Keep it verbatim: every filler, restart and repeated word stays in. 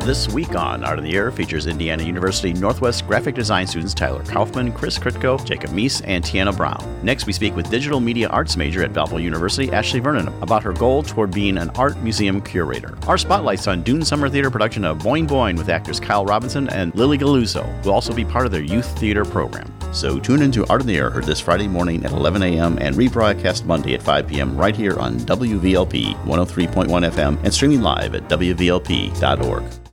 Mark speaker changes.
Speaker 1: This week on Art in the Air features Indiana University Northwest graphic design students Tyler Kaufman, Chris Kritko, Jacob Meese, and Tiana Brown. Next, we speak with digital media arts major at Valpo University, Ashley Vernon, about her goal toward being an art museum curator. Our spotlight's on Dune Summer Theater production of Boing Boing with actors Kyle Robinson and Lily Galuzzo, who will also be part of their youth theater program. So tune into Art in the Air, heard this Friday morning at eleven a.m. and rebroadcast Monday at five p.m. right here on W V L P one oh three point one F M and streaming live at W V L P dot org.